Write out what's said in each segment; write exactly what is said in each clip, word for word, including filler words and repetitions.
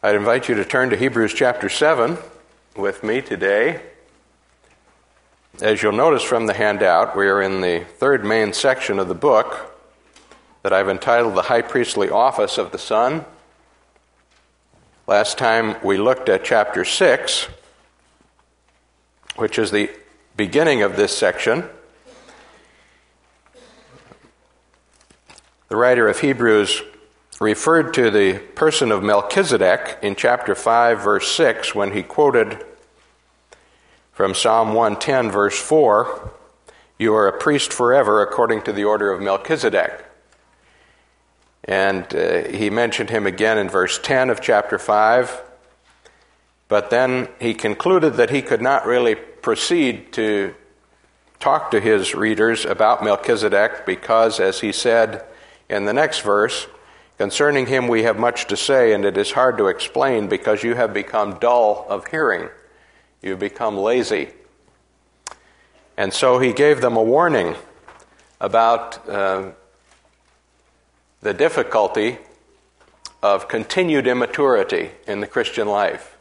I'd invite you to turn to Hebrews chapter seven with me today. As you'll notice from the handout, we are in the third main section of the book that I've entitled The High Priestly Office of the Son. Last time we looked at chapter six, which is the beginning of this section. The writer of Hebrews referred to the person of Melchizedek in chapter five, verse six, when he quoted from Psalm one ten, verse four, "You are a priest forever according to the order of Melchizedek." And uh, he mentioned him again in verse ten of chapter five, but then he concluded that he could not really proceed to talk to his readers about Melchizedek because, as he said in the next verse, "Concerning him we have much to say, and it is hard to explain because you have become dull of hearing. You've become lazy." And so he gave them a warning about uh, the difficulty of continued immaturity in the Christian life.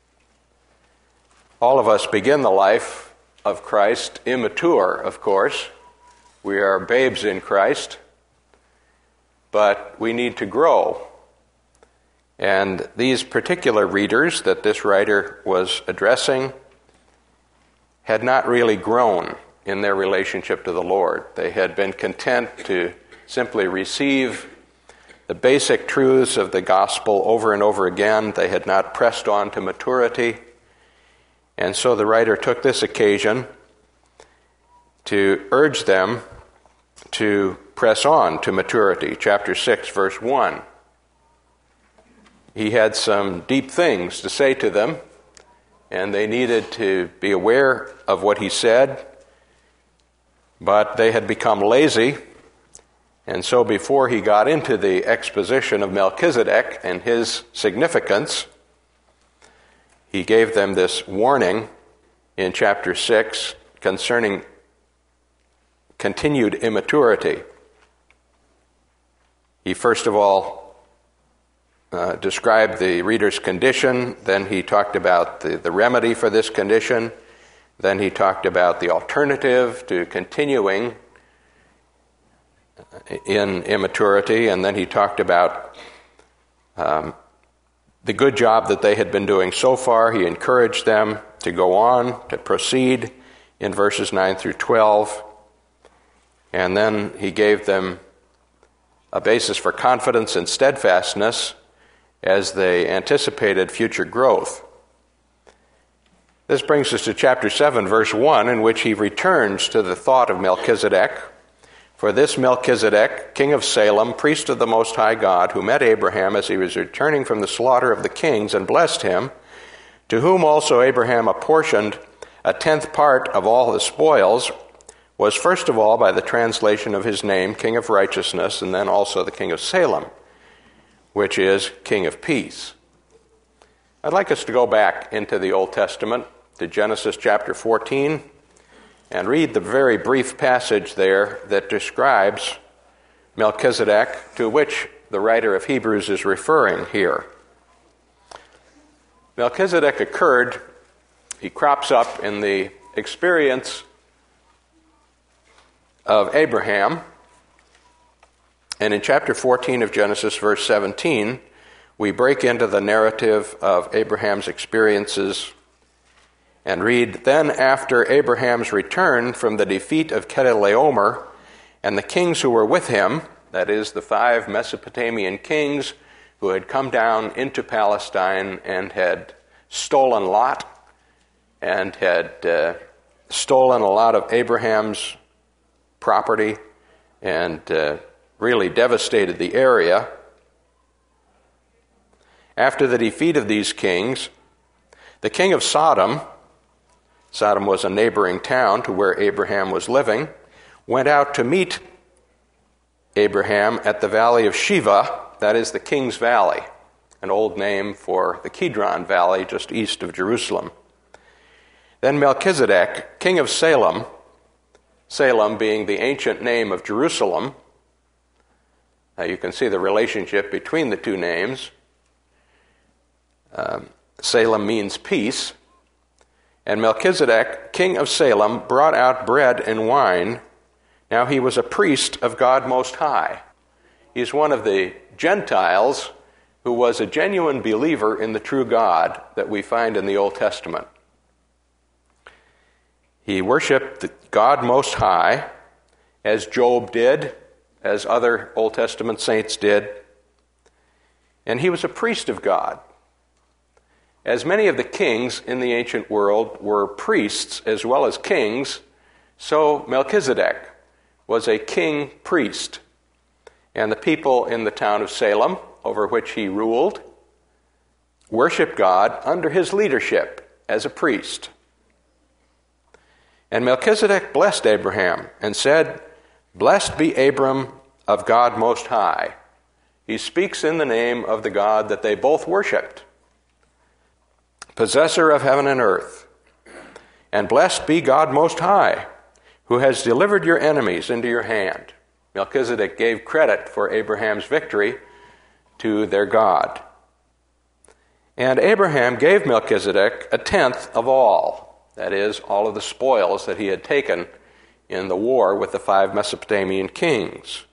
All of us begin the life of Christ immature, of course. We are babes in Christ. But we need to grow. And these particular readers that this writer was addressing had not really grown in their relationship to the Lord. They had been content to simply receive the basic truths of the gospel over and over again. They had not pressed on to maturity. And so the writer took this occasion to urge them to press on to maturity. Chapter six, verse one. He had some deep things to say to them, and they needed to be aware of what he said, but they had become lazy, and so before he got into the exposition of Melchizedek and his significance, he gave them this warning in chapter six concerning continued immaturity. He first of all uh, described the reader's condition, then he talked about the, the remedy for this condition, then he talked about the alternative to continuing in immaturity, and then he talked about um, the good job that they had been doing so far. He encouraged them to go on, to proceed in verses nine through twelve, and then he gave them a basis for confidence and steadfastness as they anticipated future growth. This brings us to chapter seven, verse one, in which he returns to the thought of Melchizedek. "For this Melchizedek, king of Salem, priest of the Most High God, who met Abraham as he was returning from the slaughter of the kings and blessed him, to whom also Abraham apportioned a tenth part of all the spoils, was first of all, by the translation of his name, King of Righteousness, and then also the King of Salem, which is King of Peace." I'd like us to go back into the Old Testament, to Genesis chapter fourteen, and read the very brief passage there that describes Melchizedek, to which the writer of Hebrews is referring here. Melchizedek occurred, he crops up in the experience of Abraham, and in chapter fourteen of Genesis, verse seventeen, we break into the narrative of Abraham's experiences and read, "Then after Abraham's return from the defeat of Chedorlaomer and the kings who were with him," that is, the five Mesopotamian kings who had come down into Palestine and had stolen Lot and had uh, stolen a lot of Abraham's property and uh, really devastated the area. After the defeat of these kings, the king of Sodom, Sodom was a neighboring town to where Abraham was living, went out to meet Abraham at the valley of Shiva, that is the King's Valley, an old name for the Kidron Valley just east of Jerusalem. Then Melchizedek, king of Salem, Salem being the ancient name of Jerusalem. Now you can see the relationship between the two names. Um, Salem means peace. And Melchizedek, king of Salem, brought out bread and wine. Now he was a priest of God Most High. He's one of the Gentiles who was a genuine believer in the true God that we find in the Old Testament. He worshiped God Most High, as Job did, as other Old Testament saints did. And he was a priest of God. As many of the kings in the ancient world were priests as well as kings, so Melchizedek was a king priest. And the people in the town of Salem, over which he ruled, worshiped God under his leadership as a priest. And Melchizedek blessed Abraham and said, "Blessed be Abram of God Most High." He speaks in the name of the God that they both worshipped, possessor of heaven and earth. "And blessed be God Most High, who has delivered your enemies into your hand." Melchizedek gave credit for Abraham's victory to their God. And Abraham gave Melchizedek a tenth of all, that is, all of the spoils that he had taken in the war with the five Mesopotamian kings.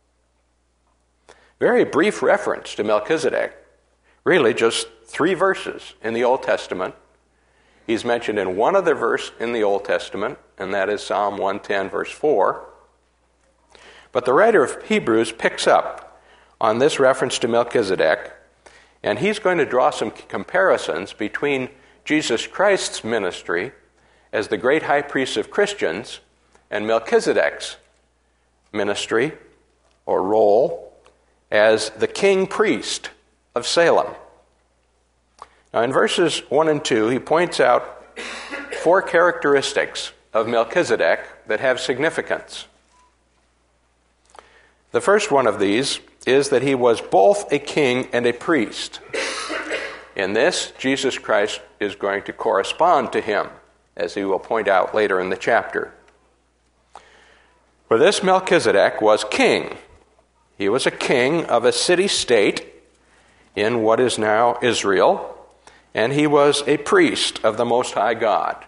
Very brief reference to Melchizedek, really just three verses in the Old Testament. He's mentioned in one other verse in the Old Testament, and that is Psalm one ten, verse four. But the writer of Hebrews picks up on this reference to Melchizedek, and he's going to draw some comparisons between Jesus Christ's ministry as the great high priest of Christians and Melchizedek's ministry or role as the king priest of Salem. Now, in verses one and two, he points out four characteristics of Melchizedek that have significance. The first one of these is that he was both a king and a priest. In this, Jesus Christ is going to correspond to him, as he will point out later in the chapter. For this Melchizedek was king. He was a king of a city-state in what is now Israel, and he was a priest of the Most High God.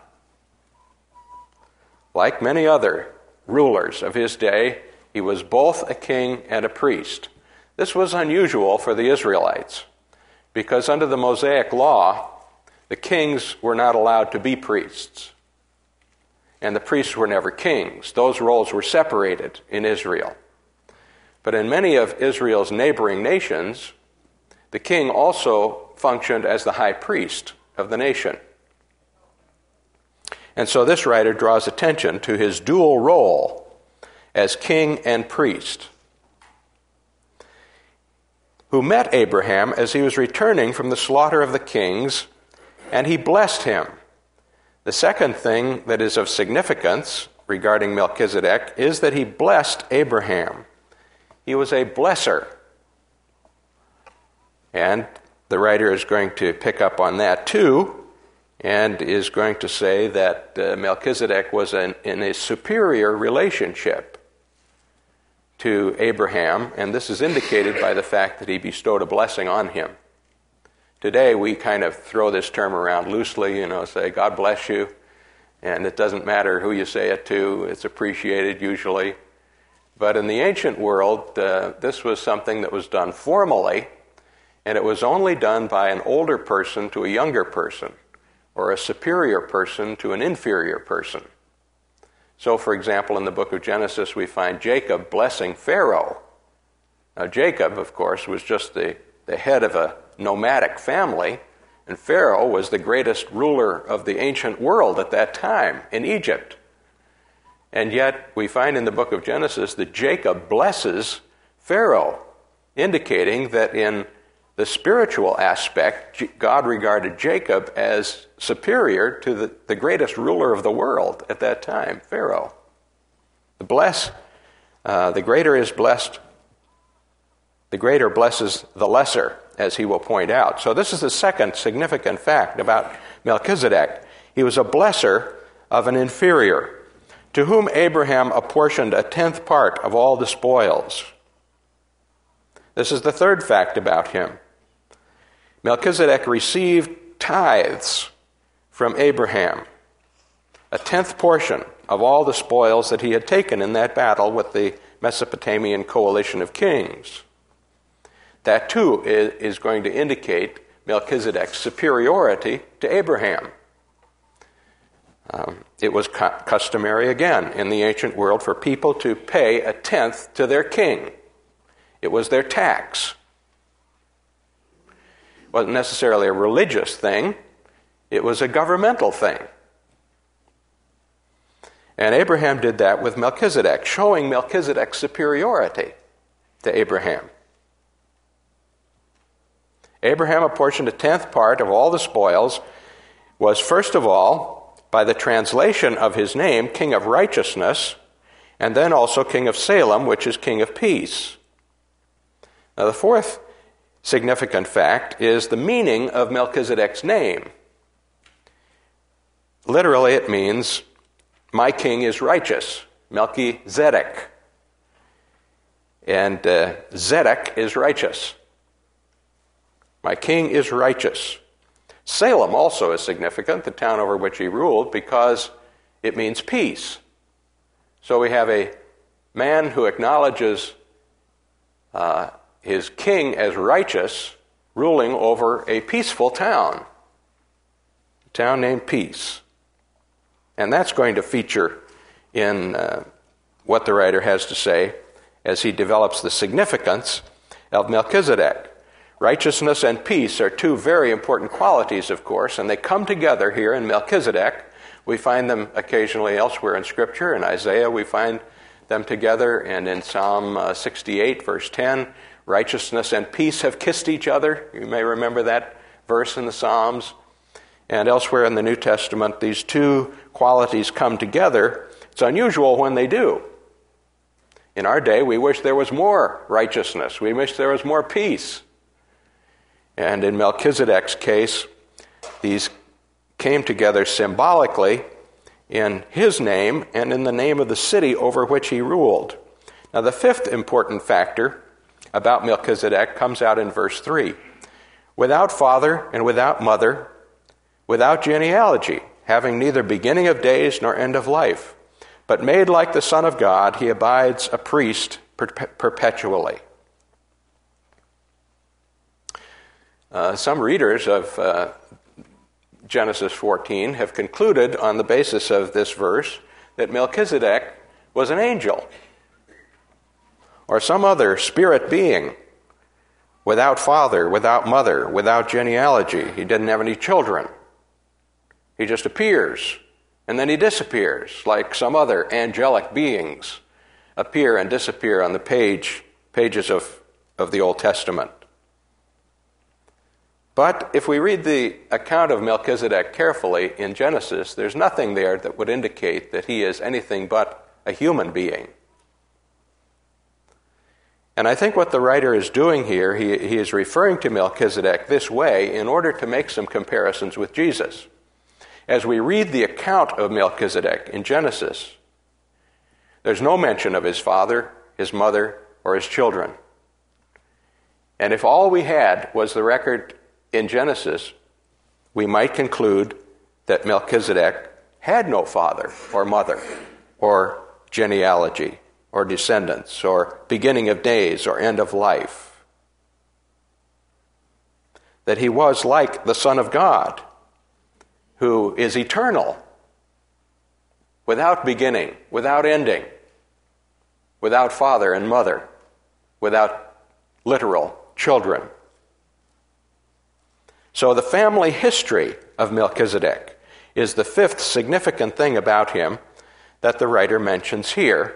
Like many other rulers of his day, he was both a king and a priest. This was unusual for the Israelites, because under the Mosaic law, the kings were not allowed to be priests, and the priests were never kings. Those roles were separated in Israel. But in many of Israel's neighboring nations, the king also functioned as the high priest of the nation. And so this writer draws attention to his dual role as king and priest, who met Abraham as he was returning from the slaughter of the kings, and he blessed him. The second thing that is of significance regarding Melchizedek is that he blessed Abraham. He was a blesser. And the writer is going to pick up on that too, and is going to say that uh, Melchizedek was an, in a superior relationship to Abraham, and this is indicated by the fact that he bestowed a blessing on him. Today we kind of throw this term around loosely, you know, say, God bless you, and it doesn't matter who you say it to, it's appreciated usually. But in the ancient world, uh, this was something that was done formally, and it was only done by an older person to a younger person, or a superior person to an inferior person. So, for example, in the book of Genesis, we find Jacob blessing Pharaoh. Now, Jacob, of course, was just the, the head of a nomadic family, and Pharaoh was the greatest ruler of the ancient world at that time in Egypt. And yet, we find in the book of Genesis that Jacob blesses Pharaoh, indicating that in the spiritual aspect, God regarded Jacob as superior to the, the greatest ruler of the world at that time, Pharaoh. The bless, uh, the greater is blessed, the greater blesses the lesser, as he will point out. So this is the second significant fact about Melchizedek. He was a blesser of an inferior, to whom Abraham apportioned a tenth part of all the spoils. This is the third fact about him. Melchizedek received tithes from Abraham, a tenth portion of all the spoils that he had taken in that battle with the Mesopotamian coalition of kings. That too is going to indicate Melchizedek's superiority to Abraham. Um, it was cu- customary again in the ancient world for people to pay a tenth to their king. It was their tax. It wasn't necessarily a religious thing. It was a governmental thing. And Abraham did that with Melchizedek, showing Melchizedek's superiority to Abraham. Abraham apportioned a tenth part of all the spoils, was first of all, by the translation of his name, King of Righteousness, and then also King of Salem, which is King of Peace. Now, the fourth significant fact is the meaning of Melchizedek's name. Literally, it means, my king is righteous, Melchizedek. And uh, Zedek is righteous. My king is righteous. Salem also is significant, the town over which he ruled, because it means peace. So we have a man who acknowledges uh, his king as righteous, ruling over a peaceful town, a town named Peace. And that's going to feature in uh, what the writer has to say as he develops the significance of Melchizedek. Righteousness and peace are two very important qualities, of course, and they come together here in Melchizedek. We find them occasionally elsewhere in Scripture. In Isaiah, we find them together, and in Psalm uh, sixty-eight, verse ten, righteousness and peace have kissed each other. You may remember that verse in the Psalms. And elsewhere in the New Testament, these two qualities come together. It's unusual when they do. In our day, we wish there was more righteousness. We wish there was more peace. And in Melchizedek's case, these came together symbolically in his name and in the name of the city over which he ruled. Now, the fifth important factor about Melchizedek comes out in verse three. Without father and without mother, without genealogy, having neither beginning of days nor end of life, but made like the Son of God, he abides a priest perpetually. Uh, some readers of uh, Genesis fourteen have concluded on the basis of this verse that Melchizedek was an angel or some other spirit being without father, without mother, without genealogy. He didn't have any children. He just appears and then he disappears like some other angelic beings appear and disappear on the page pages of, of the Old Testament. But if we read the account of Melchizedek carefully in Genesis, there's nothing there that would indicate that he is anything but a human being. And I think what the writer is doing here, he, he is referring to Melchizedek this way in order to make some comparisons with Jesus. As we read the account of Melchizedek in Genesis, there's no mention of his father, his mother, or his children. And if all we had was the record in Genesis, we might conclude that Melchizedek had no father or mother or genealogy or descendants or beginning of days or end of life. That he was like the Son of God, who is eternal, without beginning, without ending, without father and mother, without literal children. So the family history of Melchizedek is the fifth significant thing about him that the writer mentions here,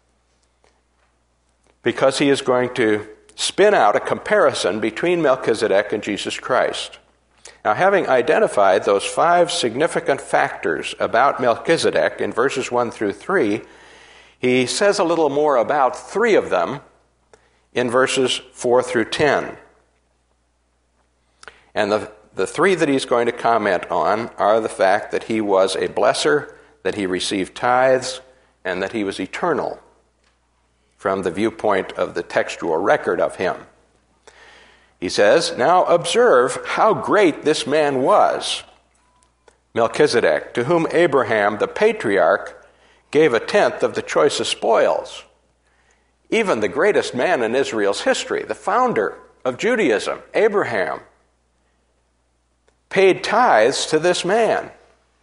because he is going to spin out a comparison between Melchizedek and Jesus Christ. Now, having identified those five significant factors about Melchizedek in verses one through three, he says a little more about three of them in verses four through ten. And the, the three that he's going to comment on are the fact that he was a blesser, that he received tithes, and that he was eternal from the viewpoint of the textual record of him. He says, "Now observe how great this man was, Melchizedek, to whom Abraham the patriarch gave a tenth of the choicest spoils." Even the greatest man in Israel's history, the founder of Judaism, Abraham, paid tithes to this man.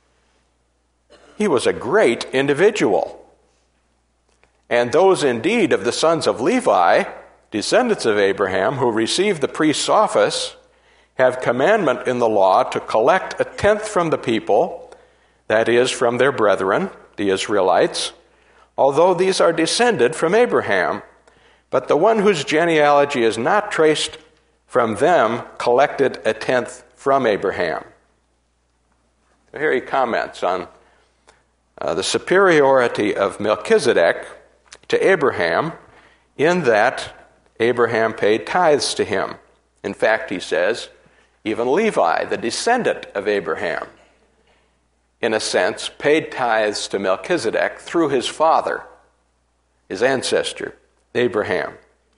He was a great individual. And those indeed of the sons of Levi, descendants of Abraham, who received the priest's office, have commandment in the law to collect a tenth from the people, that is, from their brethren, the Israelites, although these are descended from Abraham. But the one whose genealogy is not traced from them collected a tenth from Abraham. So here he comments on uh, the superiority of Melchizedek to Abraham in that Abraham paid tithes to him. In fact, he says, even Levi, the descendant of Abraham, in a sense, paid tithes to Melchizedek through his father, his ancestor, Abraham.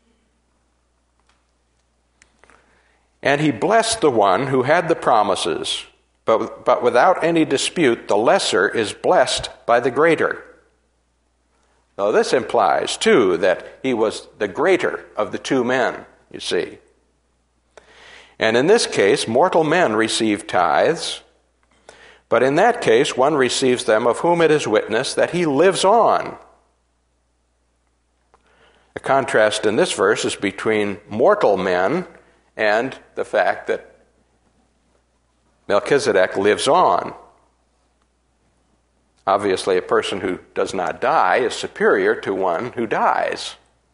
And he blessed the one who had the promises, but, but without any dispute, the lesser is blessed by the greater. Now, this implies, too, that he was the greater of the two men, you see. And in this case, mortal men receive tithes, but in that case, one receives them of whom it is witnessed that he lives on. The contrast in this verse is between mortal men and the fact that Melchizedek lives on. Obviously, a person who does not die is superior to one who dies.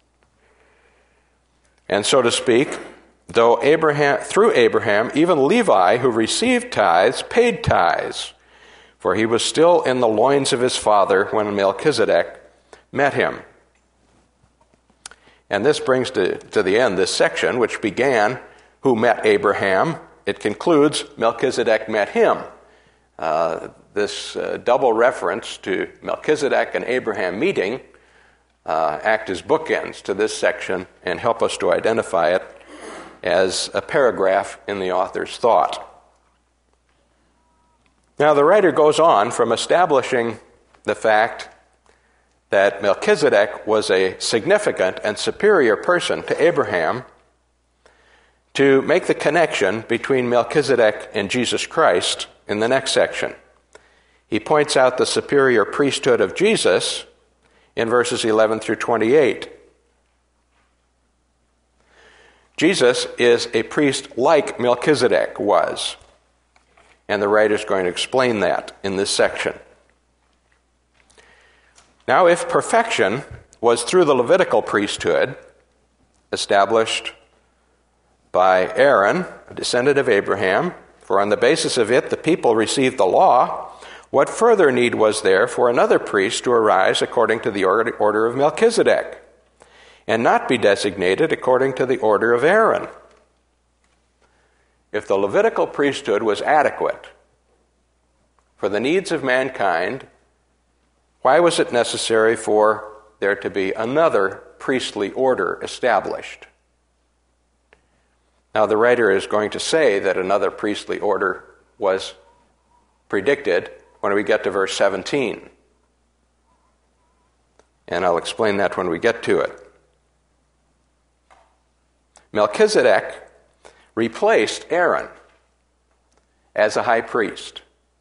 And so to speak, though Abraham, through Abraham, even Levi, who received tithes, paid tithes, for he was still in the loins of his father when Melchizedek met him. And this brings to, to the end this section, which began, who met Abraham. It concludes, Melchizedek met him. Uh, this uh, double reference to Melchizedek and Abraham meeting uh, act as bookends to this section and help us to identify it as a paragraph in the author's thought. Now, the writer goes on from establishing the fact that Melchizedek was a significant and superior person to Abraham to make the connection between Melchizedek and Jesus Christ in the next section. He points out the superior priesthood of Jesus in verses eleven through twenty-eight. Jesus is a priest like Melchizedek was, and the writer is going to explain that in this section. Now, if perfection was through the Levitical priesthood, established by Aaron, a descendant of Abraham, for on the basis of it the people received the law, what further need was there for another priest to arise according to the order of Melchizedek, and not be designated according to the order of Aaron? If the Levitical priesthood was adequate for the needs of mankind, why was it necessary for there to be another priestly order established? Now, the writer is going to say that another priestly order was predicted when we get to verse seventeen. And I'll explain that when we get to it. Melchizedek replaced Aaron as a high priest.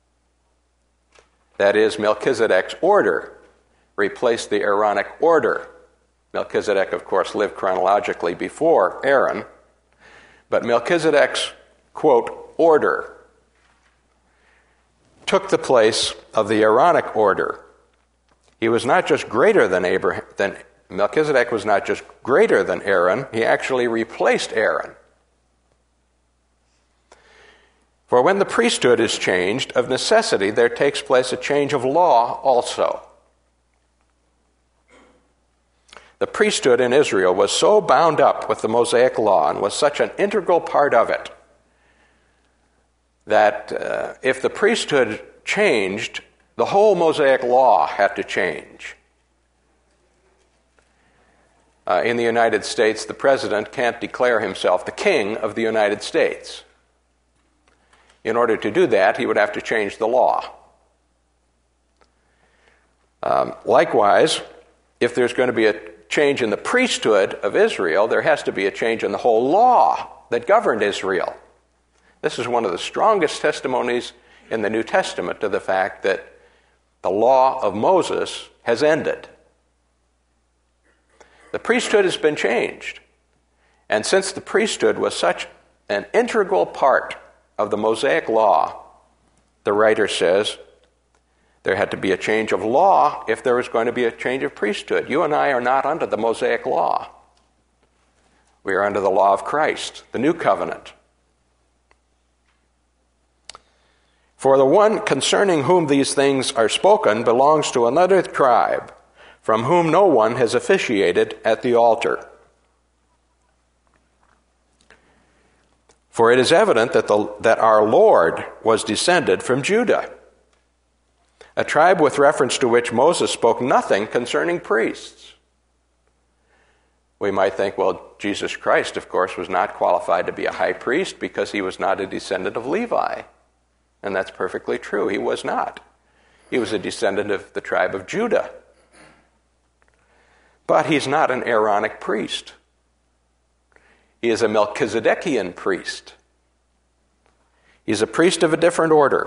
That is, Melchizedek's order replaced the Aaronic order. Melchizedek, of course, lived chronologically before Aaron, but Melchizedek's, quote, order took the place of the Aaronic order. He was not just greater than Abraham, than Melchizedek was not just greater than Aaron, he actually replaced Aaron. For when the priesthood is changed, of necessity there takes place a change of law also. The priesthood in Israel was so bound up with the Mosaic law and was such an integral part of it that uh, if the priesthood changed, the whole Mosaic law had to change. uh, in the United States, the president can't declare himself the king of the United States. In order to do that, he would have to change the law. Um, likewise, if there's going to be a change in the priesthood of Israel, there has to be a change in the whole law that governed Israel. This is one of the strongest testimonies in the New Testament to the fact that the law of Moses has ended. The priesthood has been changed. And since the priesthood was such an integral part of the Mosaic law, the writer says there had to be a change of law if there was going to be a change of priesthood. You and I are not under the Mosaic law. We are under the law of Christ, the new covenant. For the one concerning whom these things are spoken belongs to another tribe, from whom no one has officiated at the altar. For it is evident that, the, that our Lord was descended from Judah, a tribe with reference to which Moses spoke nothing concerning priests. We might think, well, Jesus Christ, of course, was not qualified to be a high priest because he was not a descendant of Levi. And that's perfectly true. He was not. He was a descendant of the tribe of Judah. But he's not an Aaronic priest. He is a Melchizedekian priest. He's a priest of a different order.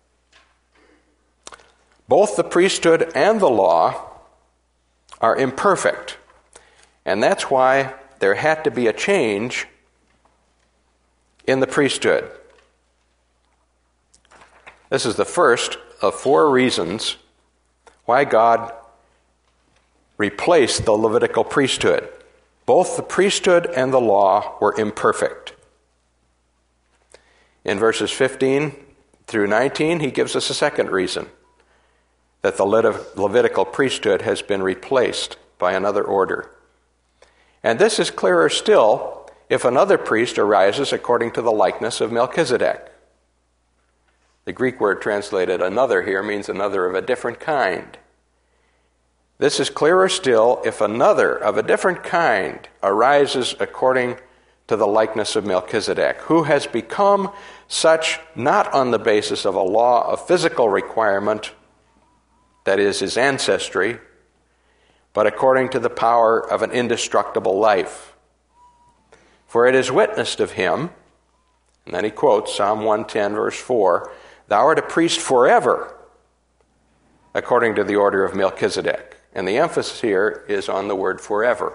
Both the priesthood and the law are imperfect. And that's why there had to be a change in the priesthood. This is the first of four reasons why God replaced the Levitical priesthood. Both the priesthood and the law were imperfect. In verses fifteen through nineteen, he gives us a second reason that the Levitical priesthood has been replaced by another order. And this is clearer still if another priest arises according to the likeness of Melchizedek. The Greek word translated another here means another of a different kind. This is clearer still if another of a different kind arises according to the likeness of Melchizedek, who has become such not on the basis of a law of physical requirement, that is, his ancestry, but according to the power of an indestructible life. For it is witnessed of him, and then he quotes Psalm one ten, verse four, "Thou art a priest forever, according to the order of Melchizedek." And the emphasis here is on the word forever.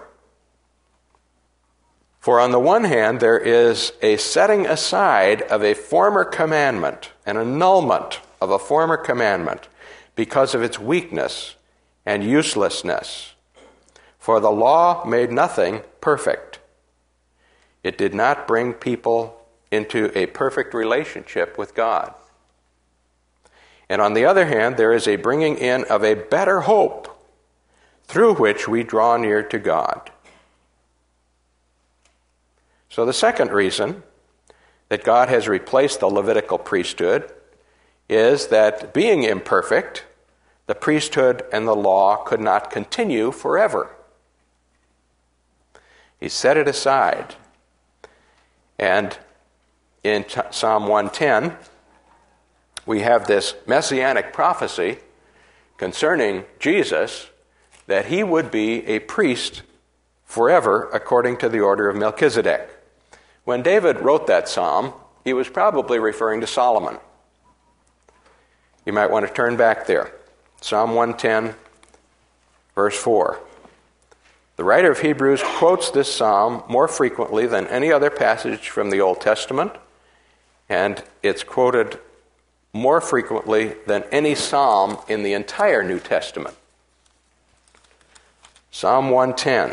For on the one hand, there is a setting aside of a former commandment, an annulment of a former commandment, because of its weakness and uselessness. For the law made nothing perfect. It did not bring people into a perfect relationship with God. And on the other hand, there is a bringing in of a better hope through which we draw near to God. So the second reason that God has replaced the Levitical priesthood is that being imperfect, the priesthood and the law could not continue forever. He set it aside. And in Psalm one ten, we have this messianic prophecy concerning Jesus that he would be a priest forever according to the order of Melchizedek. When David wrote that psalm, he was probably referring to Solomon. You might want to turn back there. Psalm one ten, verse four. The writer of Hebrews quotes this psalm more frequently than any other passage from the Old Testament, and it's quoted more frequently than any psalm in the entire New Testament. Psalm one ten.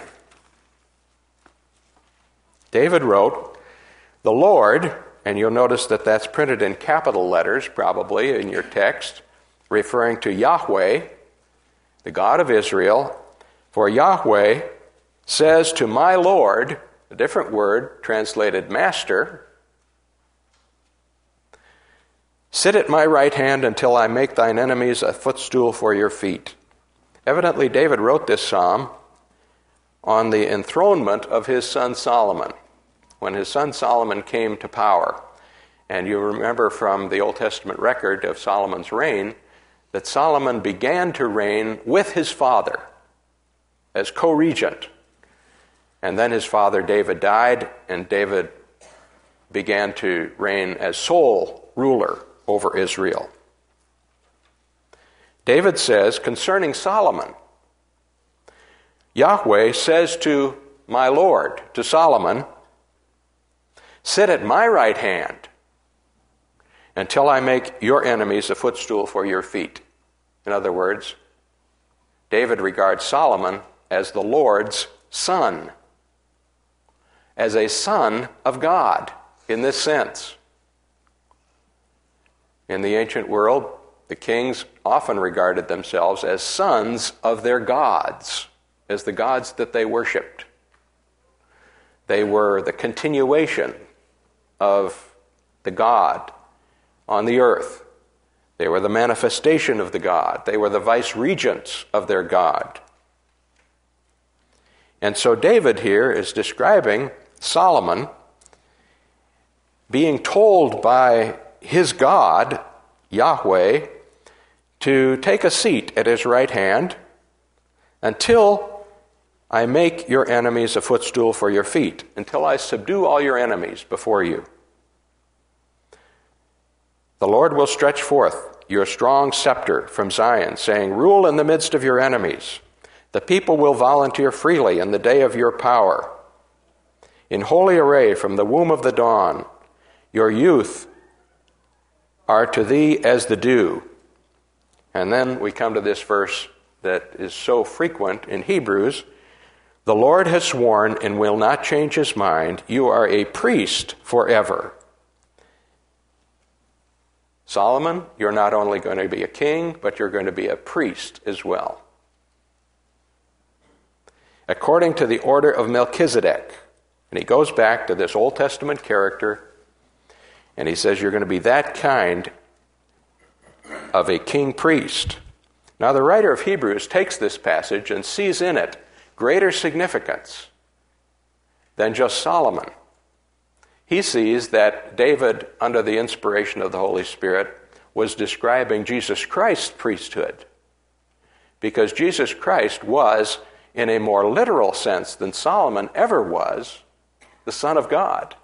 David wrote, "The Lord," and you'll notice that that's printed in capital letters probably in your text, referring to Yahweh, the God of Israel, for Yahweh says to my Lord, a different word translated master, "Sit at my right hand until I make thine enemies a footstool for your feet." Evidently, David wrote this psalm on the enthronement of his son Solomon. When his son Solomon came to power, and you remember from the Old Testament record of Solomon's reign, that Solomon began to reign with his father as co-regent. And then his father David died, and David began to reign as sole ruler over Israel. David says concerning Solomon, Yahweh says to my Lord, to Solomon, sit at my right hand until I make your enemies a footstool for your feet. In other words, David regards Solomon as the Lord's son, as a son of God in this sense. In the ancient world, the kings often regarded themselves as sons of their gods, as the gods that they worshipped. They were the continuation of the God on the earth. They were the manifestation of the God. They were the vice-regents of their God. And so David here is describing Solomon being told by his God, Yahweh, to take a seat at his right hand until I make your enemies a footstool for your feet, until I subdue all your enemies before you. The Lord will stretch forth your strong scepter from Zion, saying, rule in the midst of your enemies. The people will volunteer freely in the day of your power. In holy array from the womb of the dawn, your youth are to thee as the dew. And then we come to this verse that is so frequent in Hebrews. The Lord has sworn and will not change his mind. You are a priest forever. Solomon, you're not only going to be a king, but you're going to be a priest as well. According to the order of Melchizedek. And he goes back to this Old Testament character, and he says you're going to be that kind of a king priest. Now the writer of Hebrews takes this passage and sees in it greater significance than just Solomon. He sees that David, under the inspiration of the Holy Spirit, was describing Jesus Christ's priesthood, because Jesus Christ was, in a more literal sense than Solomon ever was, the Son of God.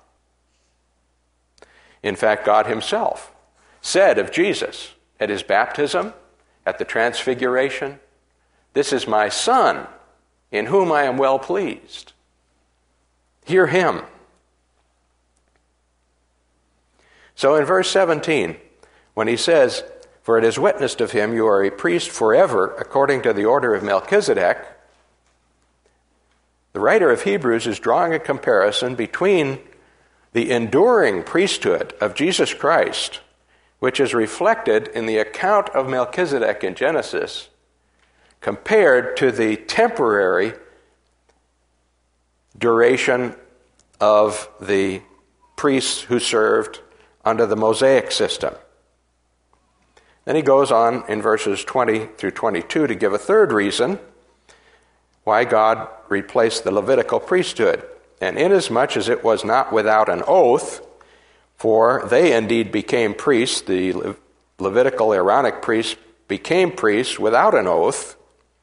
In fact, God himself said of Jesus at his baptism, at the transfiguration, this is my Son, in whom I am well pleased. Hear him. So in verse seventeen, when he says, for it is witnessed of him, you are a priest forever, according to the order of Melchizedek, the writer of Hebrews is drawing a comparison between the enduring priesthood of Jesus Christ, which is reflected in the account of Melchizedek in Genesis, compared to the temporary duration of the priests who served under the Mosaic system. Then he goes on in verses twenty through twenty-two to give a third reason why God replaced the Levitical priesthood. And inasmuch as it was not without an oath, for they indeed became priests, the Le- Levitical Aaronic priests became priests without an oath,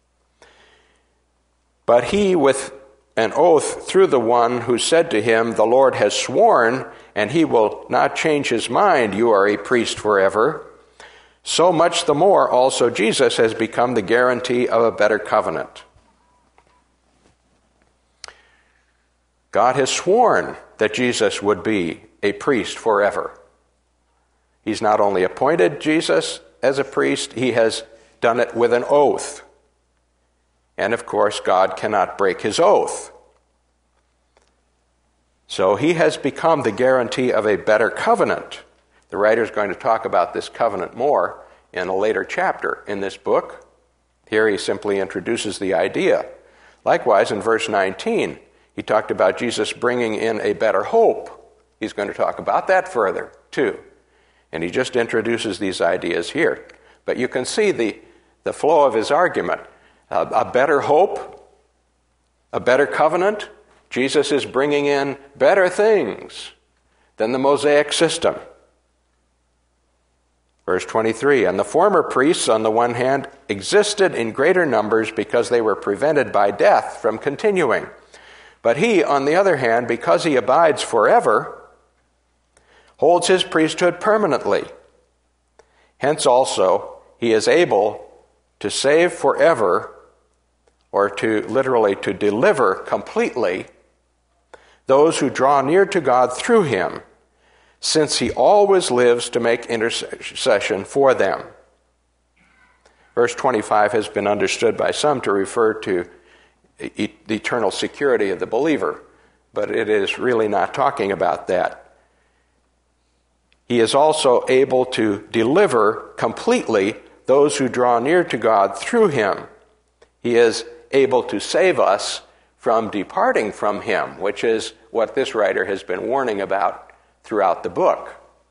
but he with an oath through the one who said to him, the Lord has sworn, and he will not change his mind, you are a priest forever. So much the more also Jesus has become the guarantee of a better covenant. God has sworn that Jesus would be a priest forever. He's not only appointed Jesus as a priest, he has done it with an oath. And of course, God cannot break his oath. So he has become the guarantee of a better covenant. The writer is going to talk about this covenant more in a later chapter in this book. Here he simply introduces the idea. Likewise, in verse nineteen, he talked about Jesus bringing in a better hope. He's going to talk about that further, too. And he just introduces these ideas here. But you can see the, the flow of his argument. Uh, a better hope, a better covenant. Jesus is bringing in better things than the Mosaic system. Verse twenty-three, and the former priests, on the one hand, existed in greater numbers because they were prevented by death from continuing. But he, on the other hand, because he abides forever, holds his priesthood permanently. Hence also, he is able to save forever, or to literally to deliver completely, those who draw near to God through him, since he always lives to make intercession for them. Verse twenty-five has been understood by some to refer to e- the eternal security of the believer, but it is really not talking about that. He is also able to deliver completely those who draw near to God through him. He is able to save us from departing from him, which is what this writer has been warning about throughout the book.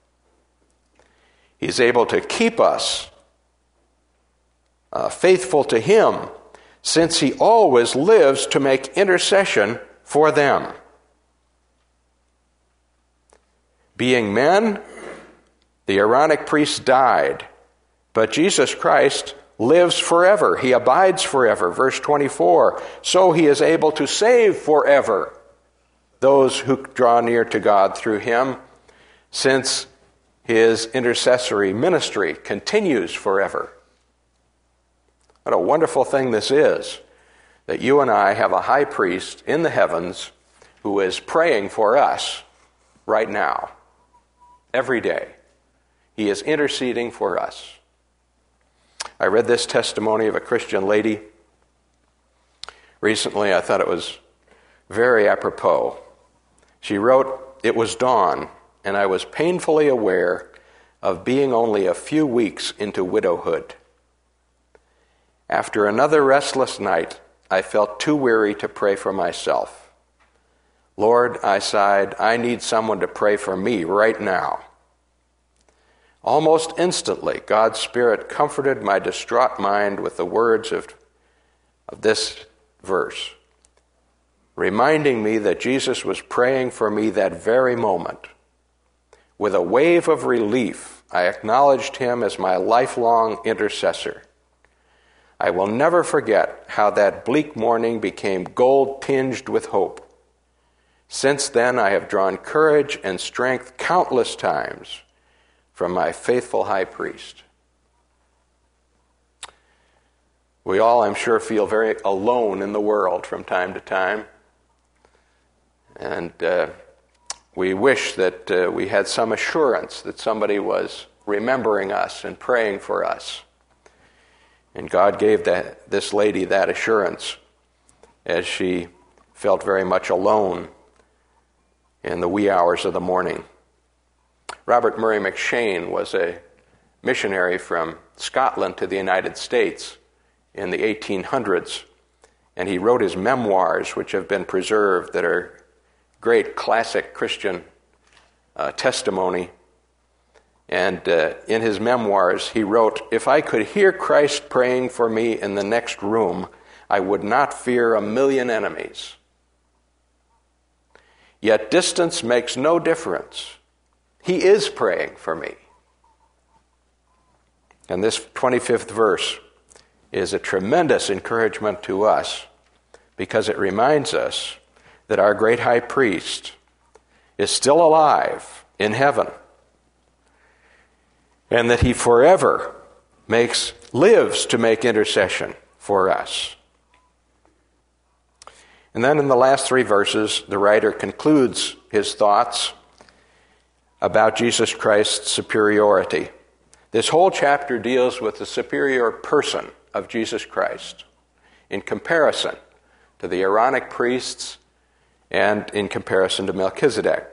He's able to keep us uh, faithful to him, since he always lives to make intercession for them. Being men, the Aaronic priests died, but Jesus Christ lives forever. He abides forever. Verse twenty-four, so he is able to save forever those who draw near to God through him, since his intercessory ministry continues forever. What a wonderful thing this is, that you and I have a high priest in the heavens who is praying for us right now, every day. He is interceding for us. I read this testimony of a Christian lady recently. I thought it was very apropos. She wrote, "It was dawn, and I was painfully aware of being only a few weeks into widowhood. After another restless night, I felt too weary to pray for myself. Lord, I sighed, I need someone to pray for me right now. Almost instantly, God's Spirit comforted my distraught mind with the words of, of this verse, reminding me that Jesus was praying for me that very moment. With a wave of relief, I acknowledged him as my lifelong intercessor. I will never forget how that bleak morning became gold-tinged with hope. Since then, I have drawn courage and strength countless times from my faithful high priest." We all, I'm sure, feel very alone in the world from time to time. And uh, we wish that uh, we had some assurance that somebody was remembering us and praying for us. And God gave that, this lady that assurance as she felt very much alone in the wee hours of the morning. Robert Murray McCheyne was a missionary from Scotland to the United States in the eighteen hundreds, and he wrote his memoirs, which have been preserved, that are great classic Christian uh, testimony. And uh, in his memoirs, he wrote, "If I could hear Christ praying for me in the next room, I would not fear a million enemies. Yet distance makes no difference. He is praying for me." And this twenty-fifth verse is a tremendous encouragement to us, because it reminds us that our great high priest is still alive in heaven, and that he forever makes lives to make intercession for us. And then in the last three verses, the writer concludes his thoughts about Jesus Christ's superiority. This whole chapter deals with the superior person of Jesus Christ in comparison to the Aaronic priests and in comparison to Melchizedek.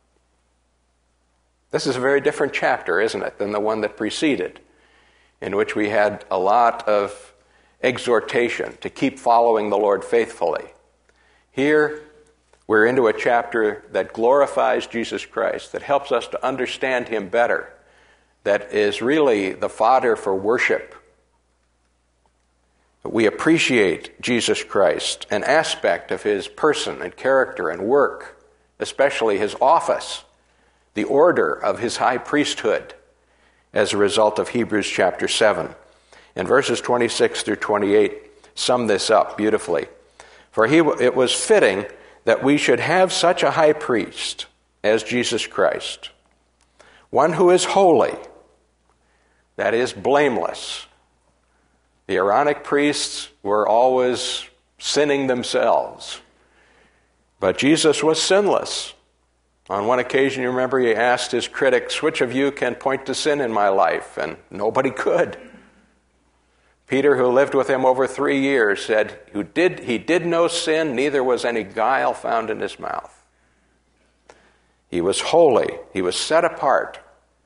This is a very different chapter, isn't it, than the one that preceded, in which we had a lot of exhortation to keep following the Lord faithfully. Here, we're into a chapter that glorifies Jesus Christ, that helps us to understand him better, that is really the fodder for worship. we appreciate Jesus Christ, an aspect of his person and character and work, especially his office, the order of his high priesthood, as a result of Hebrews chapter seven. And verses twenty-six through twenty-eight sum this up beautifully. For he, it was fitting that we should have such a high priest as Jesus Christ, one who is holy, that is, blameless. The Aaronic priests were always sinning themselves, but Jesus was sinless. On one occasion, you remember, he asked his critics, which of you can point to sin in my life? And nobody could. Peter, who lived with him over three years, said, "Who did, he did no sin, neither was any guile found in his mouth." He was holy. He was set apart.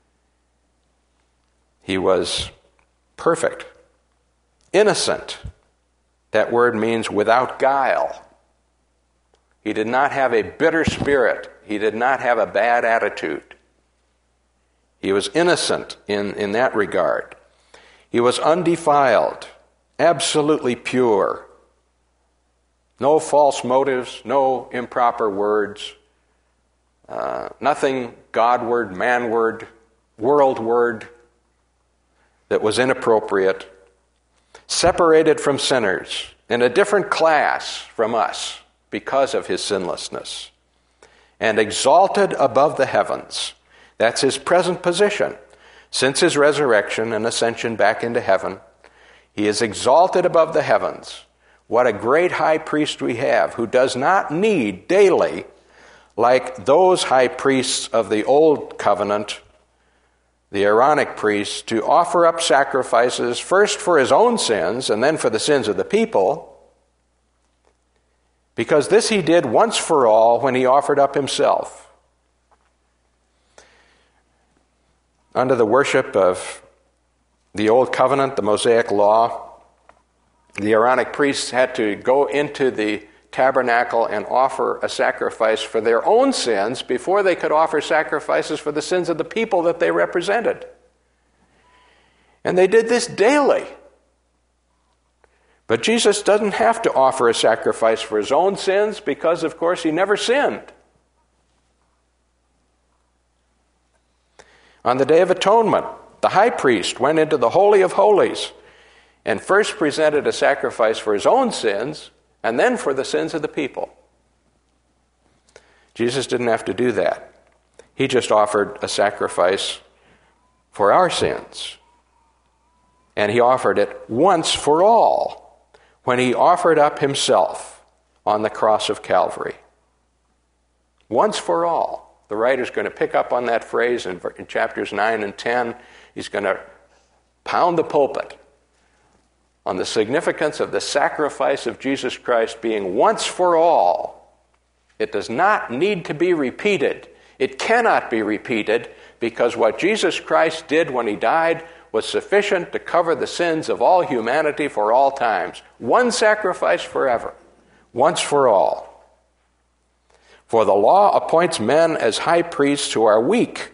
He was perfect. Innocent. That word means without guile. He did not have a bitter spirit. He did not have a bad attitude. He was innocent in, in that regard. He was undefiled, absolutely pure. No false motives, no improper words, uh, nothing Godward, manward, worldward that was inappropriate. Separated from sinners, in a different class from us because of his sinlessness, and exalted above the heavens. That's his present position. Since his resurrection and ascension back into heaven, he is exalted above the heavens. What a great high priest we have, who does not need daily, like those high priests of the old covenant, the Aaronic priests, to offer up sacrifices first for his own sins and then for the sins of the people, because this he did once for all when he offered up himself. Under the worship of the Old Covenant, the Mosaic Law, the Aaronic priests had to go into the tabernacle and offer a sacrifice for their own sins before they could offer sacrifices for the sins of the people that they represented. And they did this daily. But Jesus doesn't have to offer a sacrifice for his own sins because, of course, he never sinned. On the Day of Atonement, the high priest went into the Holy of Holies and first presented a sacrifice for his own sins and then for the sins of the people. Jesus didn't have to do that. He just offered a sacrifice for our sins. And he offered it once for all when he offered up himself on the cross of Calvary. Once for all. The writer's going to pick up on that phrase in, in chapters nine and ten. He's going to pound the pulpit on the significance of the sacrifice of Jesus Christ being once for all. It does not need to be repeated. It cannot be repeated because what Jesus Christ did when he died was sufficient to cover the sins of all humanity for all times. One sacrifice forever, once for all. For the law appoints men as high priests who are weak.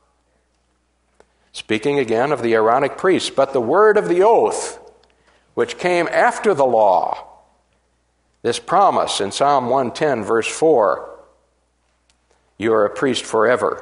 Speaking again of the Aaronic priests, but the word of the oath, which came after the law, this promise in Psalm one ten, verse four, you are a priest forever.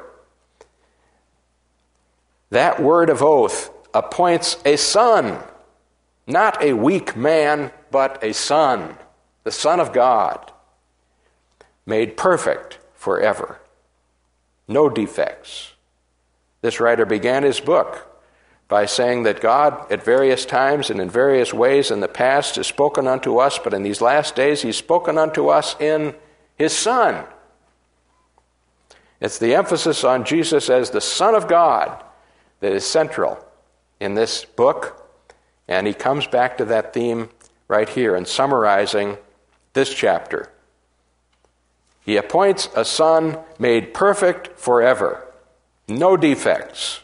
That word of oath appoints a son, not a weak man, but a son, the Son of God, made perfect forever. No defects. This writer began his book by saying that God at various times and in various ways in the past has spoken unto us, but in these last days he's spoken unto us in his Son. It's the emphasis on Jesus as the Son of God that is central in this book, and he comes back to that theme right here in summarizing this chapter. He appoints a son made perfect forever, no defects.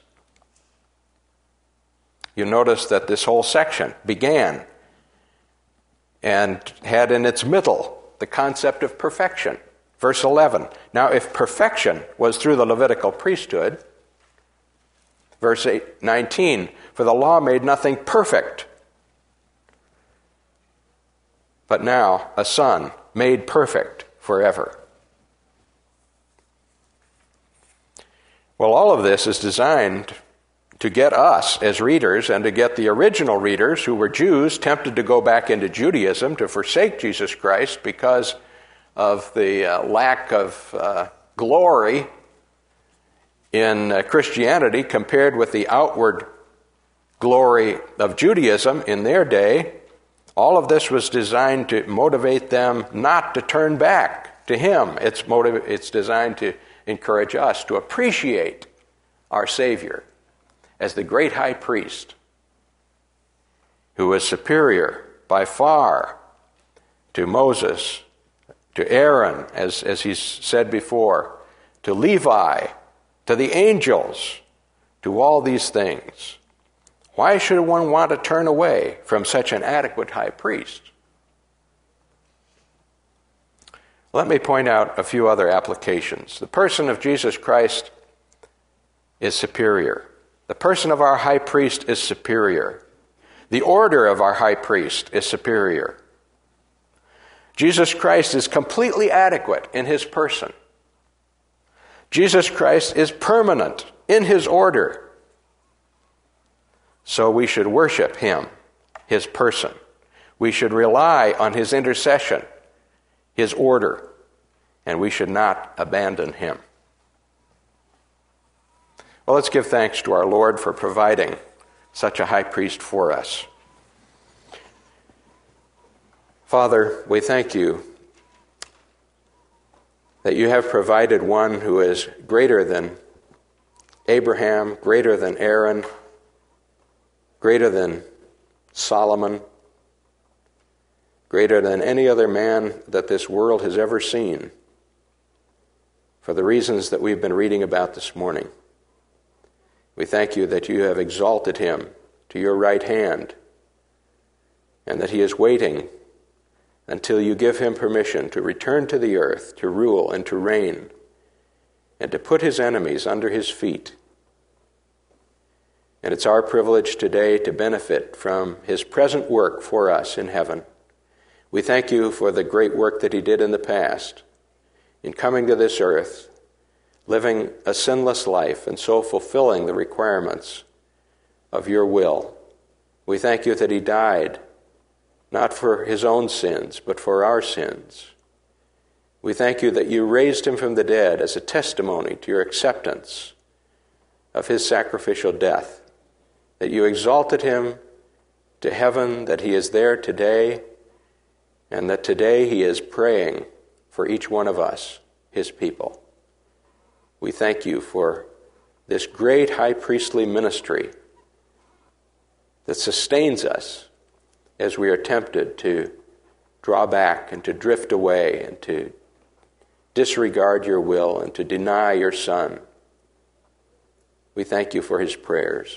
You notice that this whole section began and had in its middle the concept of perfection. Verse eleven, now if perfection was through the Levitical priesthood, verse eight, nineteen, for the law made nothing perfect. but now a Son made perfect forever. Well, all of this is designed to get us as readers and to get the original readers who were Jews tempted to go back into Judaism, to forsake Jesus Christ because of the uh, lack of uh, glory in uh, Christianity compared with the outward glory of Judaism in their day. All of this was designed to motivate them not to turn back to Him. It's, motiv- it's designed to encourage us to appreciate our Savior as the great high priest who is superior by far to Moses, to Aaron, as, as he's said before, to Levi, to the angels, to all these things. Why should one want to turn away from such an adequate high priest? Let me point out a few other applications. The person of Jesus Christ is superior. The person of our high priest is superior. The order of our high priest is superior. Jesus Christ is completely adequate in his person. Jesus Christ is permanent in his order. So we should worship him, his person. We should rely on his intercession, his order, and we should not abandon him. Well, let's give thanks to our Lord for providing such a high priest for us. Father, we thank you that you have provided one who is greater than Abraham, greater than Aaron, greater than Solomon, greater than any other man that this world has ever seen, for the reasons that we've been reading about this morning. We thank you that you have exalted him to your right hand, and that he is waiting until you give him permission to return to the earth, to rule and to reign, and to put his enemies under his feet. And it's our privilege today to benefit from his present work for us in heaven. We thank you for the great work that he did in the past in coming to this earth, living a sinless life, and so fulfilling the requirements of your will. We thank you that he died not for his own sins, but for our sins. We thank you that you raised him from the dead as a testimony to your acceptance of his sacrificial death, that you exalted him to heaven, that he is there today, and that today he is praying for each one of us, his people. We thank you for this great high priestly ministry that sustains us as we are tempted to draw back and to drift away and to disregard your will and to deny your Son. We thank you for his prayers.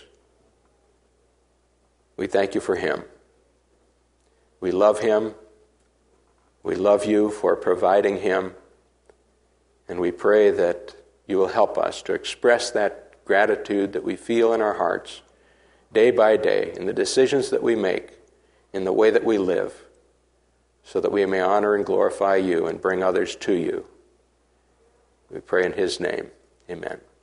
We thank you for him. We love him. We love you for providing him. And we pray that you will help us to express that gratitude that we feel in our hearts day by day in the decisions that we make, in the way that we live, so that we may honor and glorify you and bring others to you. We pray in his name. Amen.